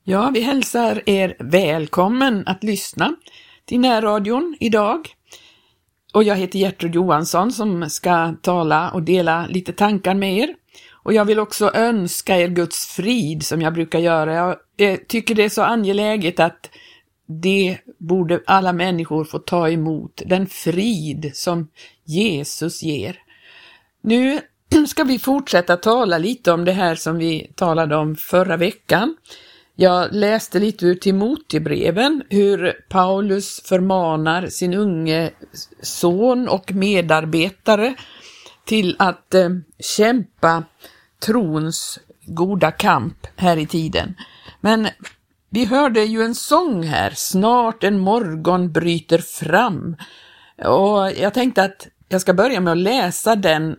Ja, vi hälsar er välkommen att lyssna till närradion idag. Och jag heter Gertrud Johansson som ska tala och dela lite tankar med er. Och jag vill också önska er Guds frid som jag brukar göra. Jag tycker det är så angeläget att det borde alla människor få ta emot. Den frid som Jesus ger. Nu ska vi fortsätta tala lite om det här som vi talade om förra veckan. Jag läste lite ur Timoteusbreven hur Paulus förmanar sin unge son och medarbetare till att kämpa trons goda kamp här i tiden. Men vi hörde ju en sång här, snart en morgon bryter fram. Och jag tänkte att jag ska börja med att läsa den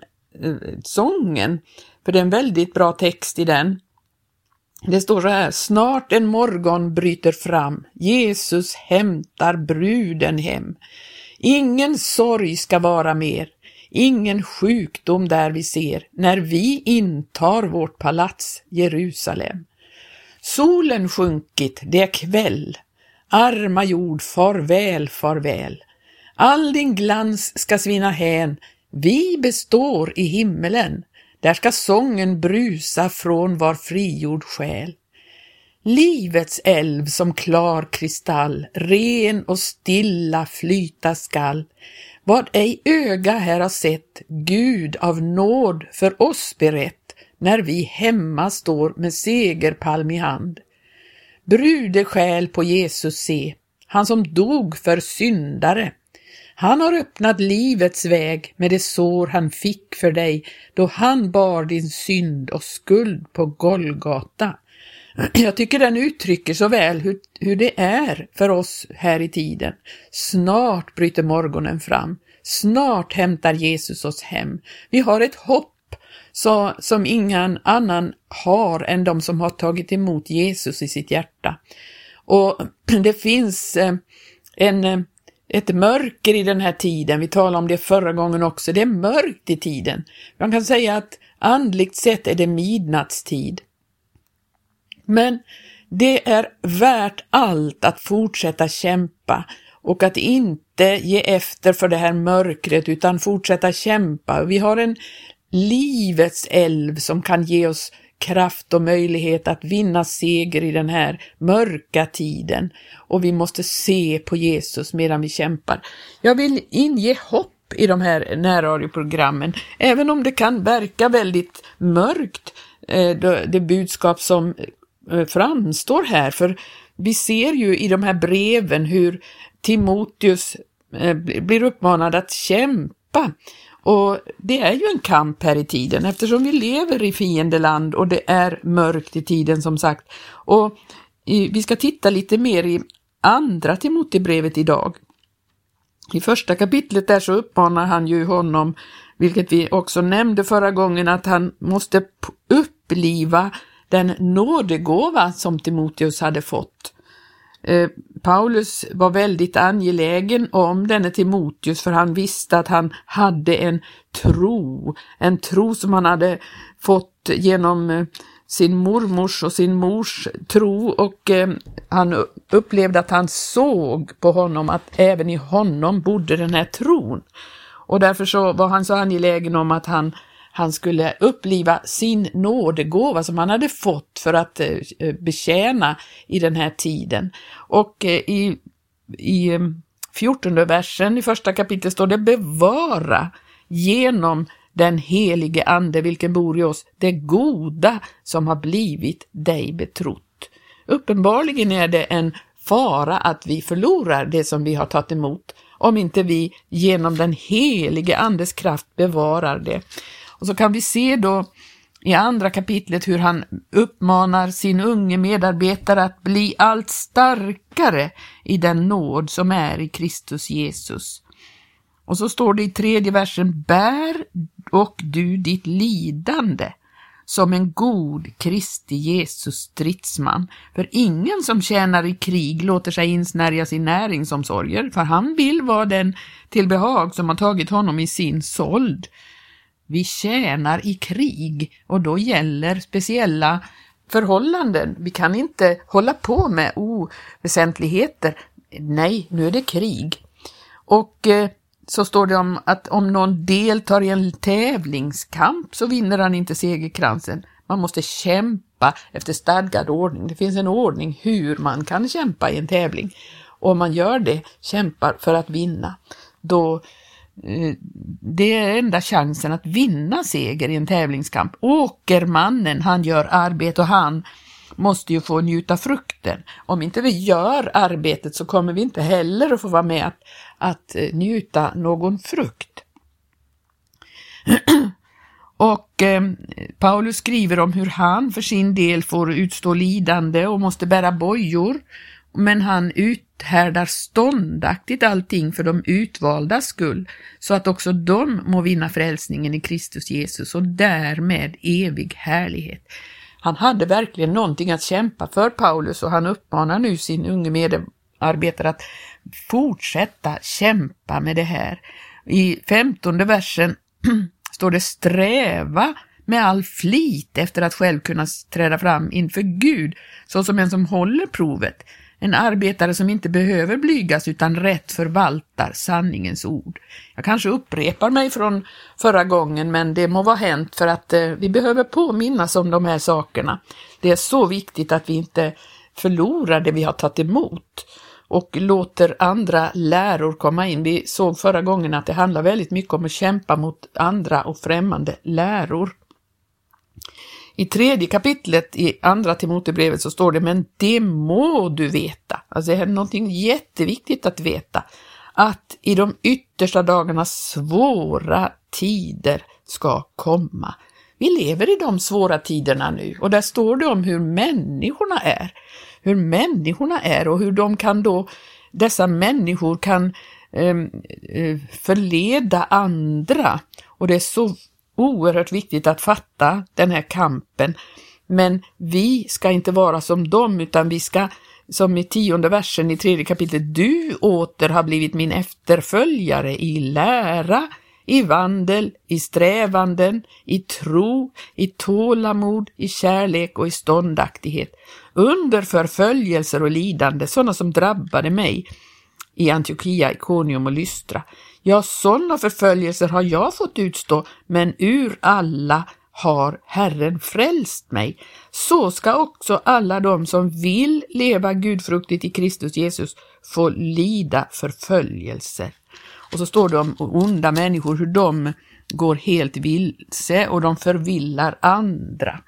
sången, för det är en väldigt bra text i den. Det står så här: snart en morgon bryter fram, Jesus hämtar bruden hem. Ingen sorg ska vara mer, ingen sjukdom där vi ser, när vi intar vårt palats Jerusalem. Solen sjunkit, det är kväll, arma jord, farväl, farväl. All din glans ska svinna hän, vi består i himmelen. Där ska sången brusa från var frigjord själ. Livets älv som klar kristall, ren och stilla flyta skall. Vad ej öga här har sett, Gud av nåd för oss berett, när vi hemma står med segerpalm i hand. Brudesjäl på Jesus se, han som dog för syndare. Han har öppnat livets väg med det sår han fick för dig då han bar din synd och skuld på Golgata. Jag tycker den uttrycker så väl hur det är för oss här i tiden. Snart bryter morgonen fram. Snart hämtar Jesus oss hem. Vi har ett hopp som ingen annan har än de som har tagit emot Jesus i sitt hjärta. Och det finns ett mörker i den här tiden. Vi talade om det förra gången också. Det är mörkt i tiden. Man kan säga att andligt sett är det midnattstid. Men det är värt allt att fortsätta kämpa och att inte ge efter för det här mörkret utan fortsätta kämpa. Vi har en livets älv som kan ge oss kraft och möjlighet att vinna seger i den här mörka tiden. Och vi måste se på Jesus medan vi kämpar. Jag vill inge hopp i de här närradioprogrammen. Även om det kan verka väldigt mörkt, det budskap som framstår här. För vi ser ju i de här breven hur Timoteus blir uppmanad att kämpa. Och det är ju en kamp här i tiden eftersom vi lever i fiendeland och det är mörkt i tiden som sagt. Och vi ska titta lite mer i andra Timoteusbrevet idag. I första kapitlet där så uppmanar han ju honom, vilket vi också nämnde förra gången, att han måste uppliva den nådegåva som Timoteus hade fått. Paulus var väldigt angelägen om denne Timoteus för han visste att han hade en tro som han hade fått genom sin mormors och sin mors tro och han upplevde att han såg på honom att även i honom bodde den här tron och därför så var han så angelägen om att han skulle uppliva sin nådegåva som han hade fått för att betjäna i den här tiden. Och i 14:e versen i första kapitlet står det: bevara genom den helige ande vilken bor i oss det goda som har blivit dig betrott. Uppenbarligen är det en fara att vi förlorar det som vi har tagit emot om inte vi genom den helige andes kraft bevarar det. Och så kan vi se då i andra kapitlet hur han uppmanar sin unge medarbetare att bli allt starkare i den nåd som är i Kristus Jesus. Och så står det i 3:e versen: bär och du ditt lidande som en god Kristi Jesus stridsman. För ingen som tjänar i krig låter sig insnärjas i näringsomsorger, för han vill vara den till behag som har tagit honom i sin sold. Vi tjänar i krig och då gäller speciella förhållanden. Vi kan inte hålla på med oväsentligheter. Nej, nu är det krig. Och så står det om att om någon deltar i en tävlingskamp så vinner han inte segerkransen. Man måste kämpa efter stadgad ordning. Det finns en ordning hur man kan kämpa i en tävling. Och om man gör det, kämpar för att vinna, då det är enda chansen att vinna seger i en tävlingskamp. Åkermannen, han gör arbete och han måste ju få njuta frukten. Om inte vi gör arbetet så kommer vi inte heller att få vara med att njuta någon frukt. Och Paulus skriver om hur han för sin del får utstå lidande och måste bära bojor. Men han uthärdar ståndaktigt allting för de utvaldas skull, så att också de må vinna frälsningen i Kristus Jesus och därmed evig härlighet. Han hade verkligen någonting att kämpa för, Paulus, och han uppmanar nu sin unge medarbetare att fortsätta kämpa med det här. I 15:e versen står det: sträva med all flit efter att själv kunna träda fram inför Gud, så som en som håller provet. En arbetare som inte behöver blygas utan rätt förvaltar sanningens ord. Jag kanske upprepar mig från förra gången, men det må vara hänt, för att vi behöver påminnas om de här sakerna. Det är så viktigt att vi inte förlorar det vi har tagit emot och låter andra läror komma in. Vi såg förra gången att det handlar väldigt mycket om att kämpa mot andra och främmande läror. I 3:e kapitlet i andra Timoteusbrevet så står det: men det må du veta. Alltså det är någonting jätteviktigt att veta. Att i de yttersta dagarna svåra tider ska komma. Vi lever i de svåra tiderna nu, och där står det om hur människorna är. Hur människorna är och hur de kan då, dessa människor kan förleda andra. Och det är så oerhört viktigt att fatta den här kampen. Men vi ska inte vara som dem, utan vi ska, som i 10:e versen i 3:e kapitlet: du åter har blivit min efterföljare i lära, i vandel, i strävanden, i tro, i tålamod, i kärlek och i ståndaktighet. Under förföljelser och lidande, sådana som drabbade mig i Antiochia, Ikonium och Lystra. Ja, sådana förföljelser har jag fått utstå, men ur alla har Herren frälst mig. Så ska också alla de som vill leva gudfruktigt i Kristus Jesus få lida förföljelser. Och så står det om onda människor, hur de går helt vilse och de förvillar andra.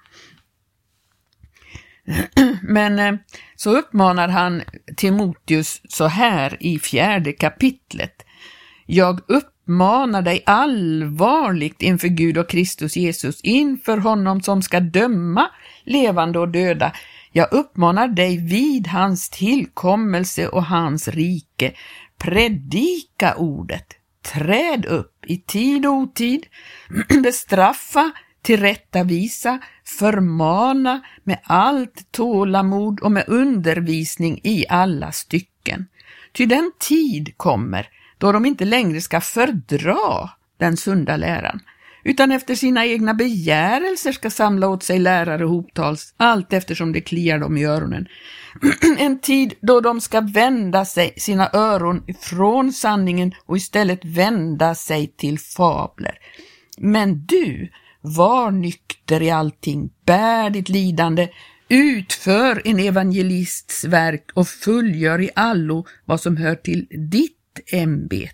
Men så uppmanar han Timoteus så här i 4:e kapitlet: jag uppmanar dig allvarligt inför Gud och Kristus Jesus, inför honom som ska döma levande och döda. Jag uppmanar dig vid hans tillkommelse och hans rike. Predika ordet, träd upp i tid och otid, bestraffa, tillrättavisa, förmana med allt tålamod och med undervisning i alla stycken. Ty den tid kommer då de inte längre ska fördra den sunda läran, utan efter sina egna begärelser ska samla åt sig lärare hoptals, allt eftersom det kliar dem i öronen. En tid då de ska vända sig sina öron från sanningen och istället vända sig till fabler. Men du, var nykter i allting, bär ditt lidande, utför en evangelists verk och fullgör i allo vad som hör till ditt ämbete.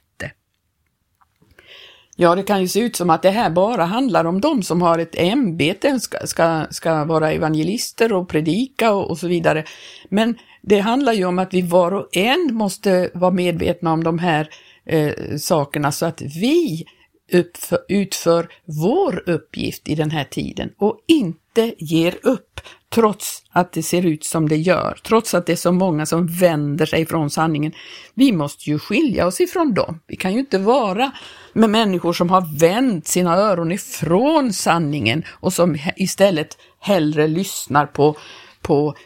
Ja, det kan ju se ut som att det här bara handlar om de som har ett ämbete, ska vara evangelister och predika och så vidare. Men det handlar ju om att vi var och en måste vara medvetna om de här sakerna, så att vi utför vår uppgift i den här tiden och inte ger upp, trots att det ser ut som det gör, trots att det är så många som vänder sig från sanningen. Vi måste ju skilja oss ifrån dem. Vi kan ju inte vara med människor som har vänt sina öron ifrån sanningen och som istället hellre lyssnar på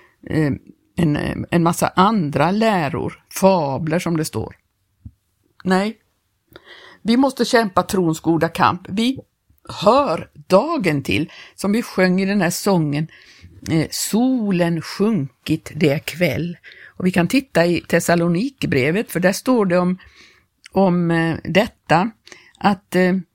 en massa andra läror, fabler som det står. Nej, vi måste kämpa trons goda kamp. Vi hör dagen till, som vi sjöng i den här sången. solen sjunkit, det är kväll. Och vi kan titta i Thessalonikerbrevet, för där står det om detta, att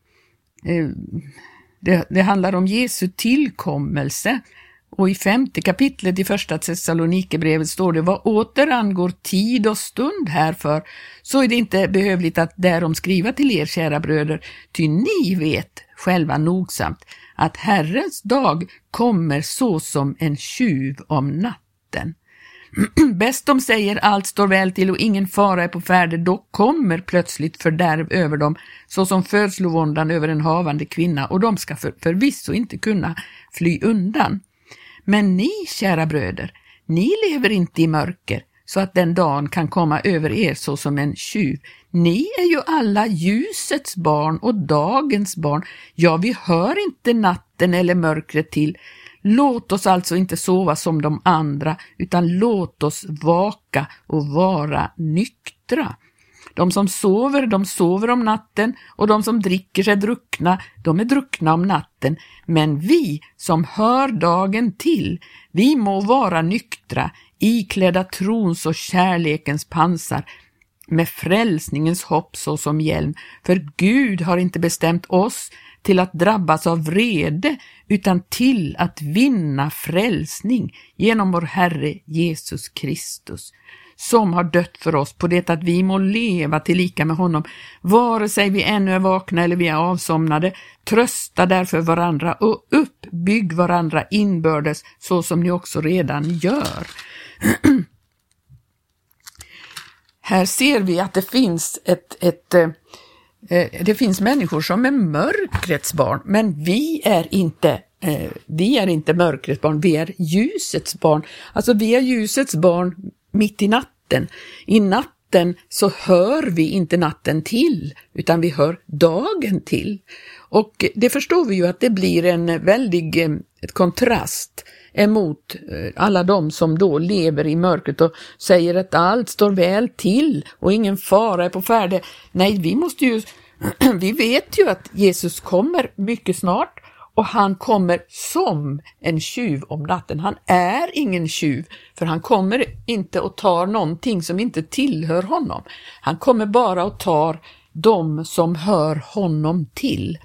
det handlar om Jesu tillkommelse. Och i 5:e kapitlet i 1:a Thessalonikerbrevet står det: vad åter angår tid och stund härför, så är det inte behövligt att därom skriva till er, kära bröder, ty ni vet själva nogsamt att Herrens dag kommer så som en tjuv om natten. Bäst de säger allt står väl till och ingen fara är på färde, då kommer plötsligt fördärv över dem, så som födslovåndan över en havande kvinna, och de ska förvisso inte kunna fly undan. Men ni, kära bröder, ni lever inte i mörker, så att den dagen kan komma över er så som en tjuv. Ni är ju alla ljusets barn och dagens barn. Ja, vi hör inte natten eller mörkret till. Låt oss alltså inte sova som de andra, utan låt oss vaka och vara nyktra. De som sover, de sover om natten, och de som dricker sig druckna, de är druckna om natten. Men vi som hör dagen till, vi må vara nyktra, iklädda trons och kärlekens pansar, med frälsningens hopp så som hjälm. För Gud har inte bestämt oss till att drabbas av vrede, utan till att vinna frälsning genom vår Herre Jesus Kristus, som har dött för oss, på det att vi må leva tillika med honom, vare sig vi ännu är vakna eller vi är avsomnade. Trösta därför varandra och uppbygg varandra inbördes, så som ni också redan gör. Här ser vi att det finns det finns människor som är mörkrets barn, men vi är inte mörkrets barn, vi är ljusets barn. Alltså vi är ljusets barn mitt i natten. I natten så hör vi inte natten till, utan vi hör dagen till. Och det förstår vi ju att det blir en väldig kontrast emot alla de som då lever i mörkret och säger att allt står väl till och ingen fara är på färde. Nej, vi vet ju att Jesus kommer mycket snart, och han kommer som en tjuv om natten. Han är ingen tjuv, för han kommer inte att ta någonting som inte tillhör honom. Han kommer bara att ta de som hör honom till.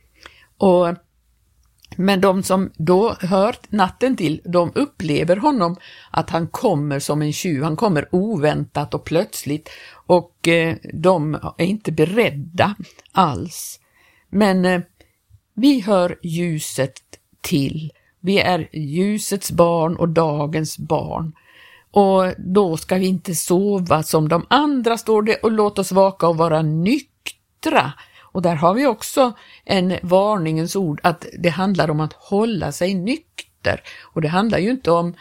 Men de som då hör natten till, de upplever honom att han kommer som en tjuv. Han kommer oväntat och plötsligt, och de är inte beredda alls. Men vi hör ljuset till. Vi är ljusets barn och dagens barn. Och då ska vi inte sova som de andra, står det, och låt oss vaka och vara nyktra. Och där har vi också en varningens ord, att det handlar om att hålla sig nykter. Och det handlar ju inte om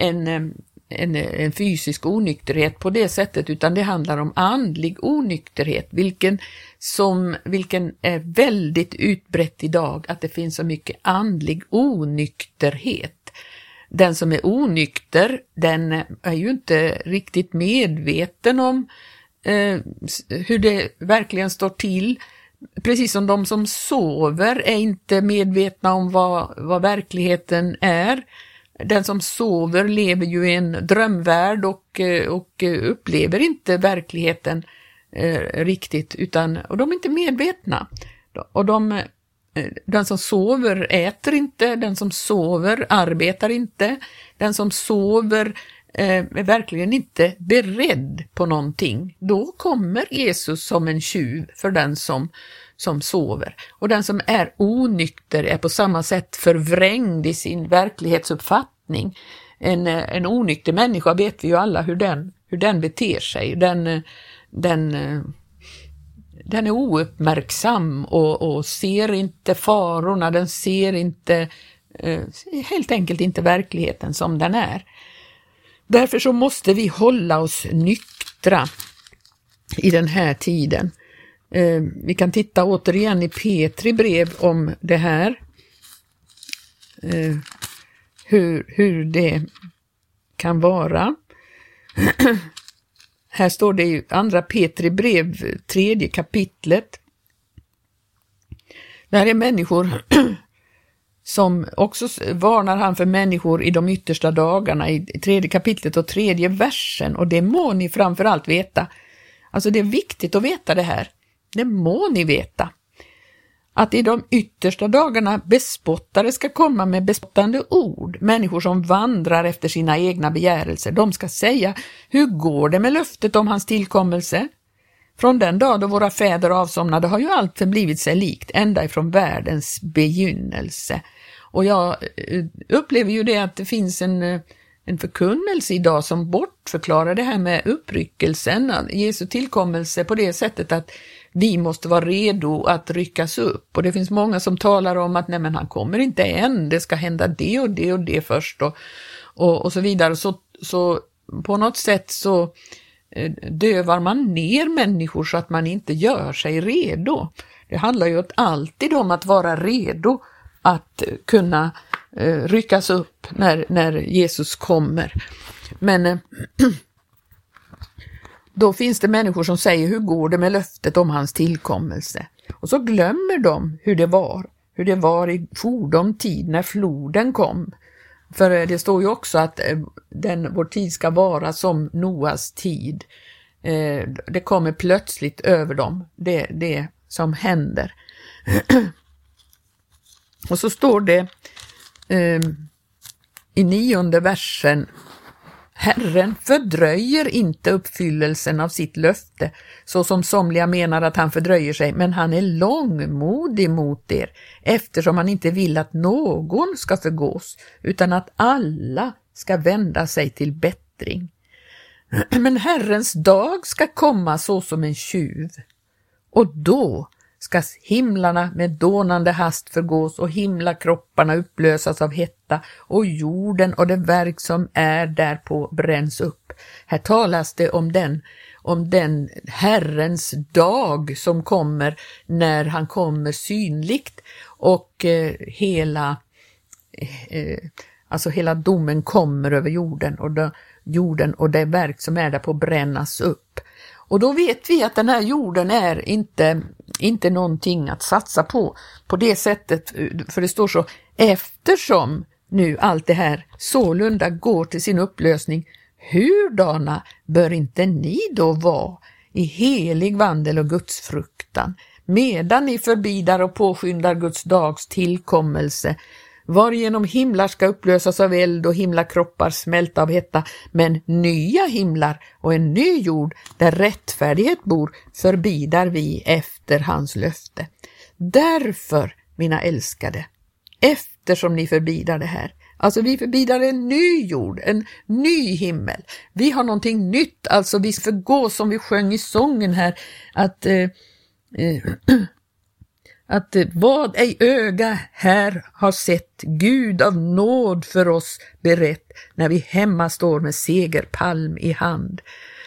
en fysisk onykterhet på det sättet, utan det handlar om andlig onykterhet, vilken är väldigt utbrett idag, att det finns så mycket andlig onykterhet. Den som är onykter, den är ju inte riktigt medveten om hur det verkligen står till. Precis som de som sover är inte medvetna om vad verkligheten är. Den som sover lever ju i en drömvärld och upplever inte verkligheten riktigt, och de är inte medvetna. Och den som sover äter inte, den som sover arbetar inte, den som sover är verkligen inte beredd på någonting. Då kommer Jesus som en tjuv för den som sover. Och den som är onykter är på samma sätt förvrängd i sin verklighetsuppfattning. En onykter människa vet vi ju alla hur den beter sig. Den är ouppmärksam och ser inte farorna, den ser inte helt enkelt inte verkligheten som den är. Därför så måste vi hålla oss nyktra i den här tiden. Vi kan titta återigen i Petri brev om det här. Hur det kan vara. Här står det i andra Petri brev, 3:e kapitlet. Där är människor som också varnar han för människor i de yttersta dagarna i 3:e kapitlet och 3:e versen, och det må ni framförallt veta. Alltså det är viktigt att veta det här. Det må ni veta. Att i de yttersta dagarna bespottare ska komma med bespottande ord. Människor som vandrar efter sina egna begärelser. De ska säga, hur går det med löftet om hans tillkommelse? Från den dag då våra fäder avsomnade har ju allt förblivit sig likt ända ifrån världens begynnelse. Och jag upplever ju det att det finns en förkunnelse idag som bortförklarar det här med uppryckelsen, Jesu tillkommelse, på det sättet att vi måste vara redo att ryckas upp. Och det finns många som talar om att nej, men han kommer inte än, det ska hända det och det och det först och så vidare. Så på något sätt så dövar man ner människor så att man inte gör sig redo. Det handlar ju alltid om att vara redo att kunna ryckas upp när Jesus kommer. Men då finns det människor som säger, hur går det med löftet om hans tillkommelse? Och så glömmer de hur det var i fordom tid när floden kom. För det står ju också att vår tid ska vara som Noas tid. Det kommer plötsligt över dem, det som händer. Och så står det i 9:e versen, Herren fördröjer inte uppfyllelsen av sitt löfte, så som somliga menar att han fördröjer sig, men han är långmodig mot er, eftersom han inte vill att någon ska förgås, utan att alla ska vända sig till bättring. Men Herrens dag ska komma så som en tjuv, och då ska himlarna med dånande hast förgås och himlakropparna upplösas av hetta och jorden och det verk som är därpå bränns upp. Här talas det om den Herrens dag som kommer när han kommer synligt, och hela domen kommer över jorden och det verk som är därpå brännas upp. Och då vet vi att den här jorden är inte någonting att satsa på det sättet, för det står så, eftersom nu allt det här sålunda går till sin upplösning, hurdana bör inte ni då vara i helig vandel och Guds fruktan, medan ni förbidar och påskyndar Guds dags tillkommelse, varigenom himlar ska upplösas av eld och himlakroppar smälta av hetta, men nya himlar och en ny jord där rättfärdighet bor förbidar vi efter hans löfte. Därför, mina älskade, eftersom ni förbidar det här, alltså vi förbidar en ny jord, en ny himmel, vi har någonting nytt, alltså vi förgår som vi sjöng i sången här, att vad ej öga här har sett, Gud av nåd för oss berett, när vi hemma står med segerpalm i hand.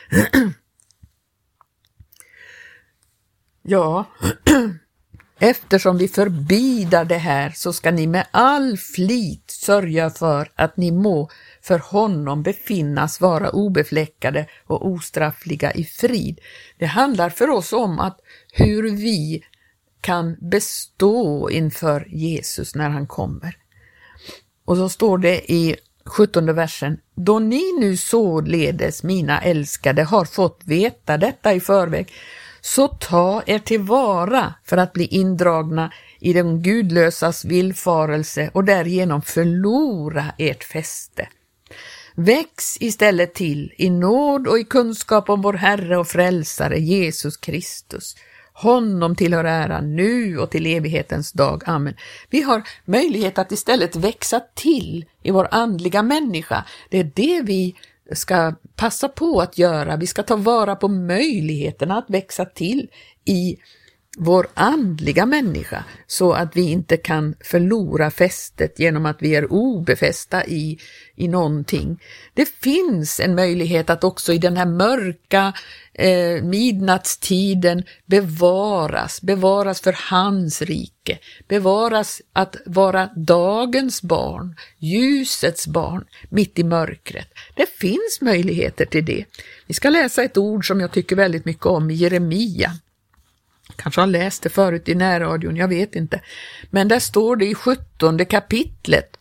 Ja, eftersom vi förbidar det här, så ska ni med all flit sörja för att ni må för honom befinnas vara obefläckade och ostraffliga i frid. Det handlar för oss om att hur vi kan bestå inför Jesus när han kommer. Och så står det i 17:e versen, då ni nu således, mina älskade, har fått veta detta i förväg, så ta er tillvara för att bli indragna i den gudlösas villfarelse och därigenom förlora ert fäste. Väx istället till i nåd och i kunskap om vår Herre och Frälsare Jesus Kristus. Honom tillhör äran nu och till evighetens dag. Amen. Vi har möjlighet att istället växa till i vår andliga människa. Det är det vi ska passa på att göra. Vi ska ta vara på möjligheterna att växa till i vår andliga människa, så att vi inte kan förlora fästet genom att vi är obefästa i någonting. Det finns en möjlighet att också i den här mörka midnattstiden bevaras för hans rike, bevaras att vara dagens barn, ljusets barn mitt i mörkret. Det finns möjligheter till det. Vi ska läsa ett ord som jag tycker väldigt mycket om i Jeremia. Kanske har läst det förut i närradion, jag vet inte. Men där står det i 17:e kapitlet.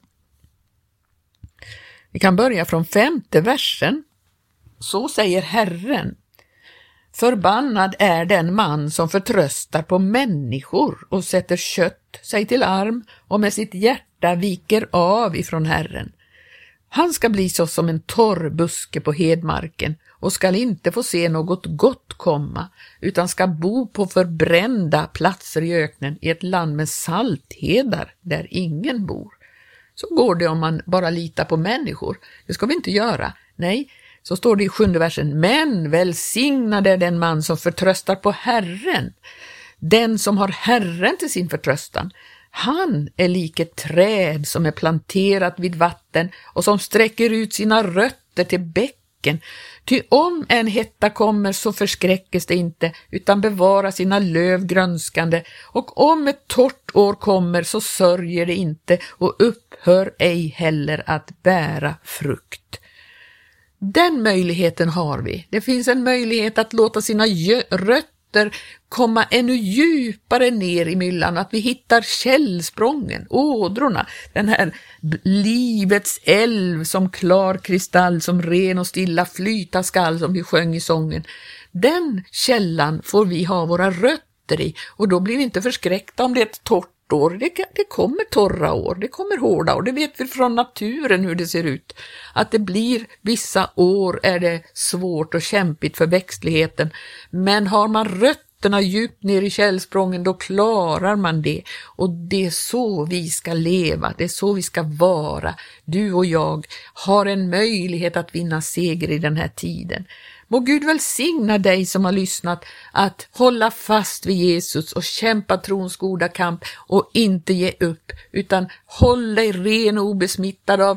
Vi kan börja från 5:e versen. Så säger Herren: förbannad är den man som förtröstar på människor och sätter kött sig till arm och med sitt hjärta viker av ifrån Herren. Han ska bli så som en torr buske på hedmarken och skall inte få se något gott komma, utan ska bo på förbrända platser i öknen i ett land med salthedar där ingen bor. Så går det om man bara litar på människor. Det ska vi inte göra. Nej, så står det i 7:e versen: men välsignad är den man som förtröstar på Herren. Den som har Herren till sin förtröstan. Han är lik ett träd som är planterat vid vatten och som sträcker ut sina rötter till bäcken. Ty om en hetta kommer så förskräckes det inte, utan bevarar sina löv grönskande. Och om ett torrt år kommer så sörjer det inte och upphör ej heller att bära frukt. Den möjligheten har vi. Det finns en möjlighet att låta sina rötter komma ännu djupare ner i myllan, att vi hittar källsprången, ådrorna, den här livets älv som klar kristall, som ren och stilla flyta skall, som vi sjöng i sången. Den källan får vi ha våra rötter i, och då blir vi inte förskräckta om det är ett torrt år. Det kommer torra år, det kommer hårda år, det vet vi från naturen hur det ser ut. Att det blir vissa år är det svårt och kämpigt för växtligheten, men har man rötterna djupt ner i källsprången, då klarar man det. Och det är så vi ska leva, det är så vi ska vara. Du och jag har en möjlighet att vinna seger i den här tiden. Må Gud välsigna dig som har lyssnat att hålla fast vid Jesus och kämpa trons goda kamp och inte ge upp, utan håll dig ren och obesmittad av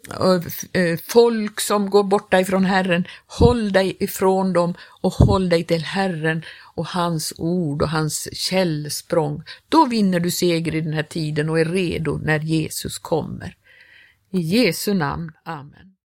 folk som går borta ifrån Herren. Håll dig ifrån dem och håll dig till Herren och hans ord och hans källsprång. Då vinner du seger i den här tiden och är redo när Jesus kommer. I Jesu namn, amen.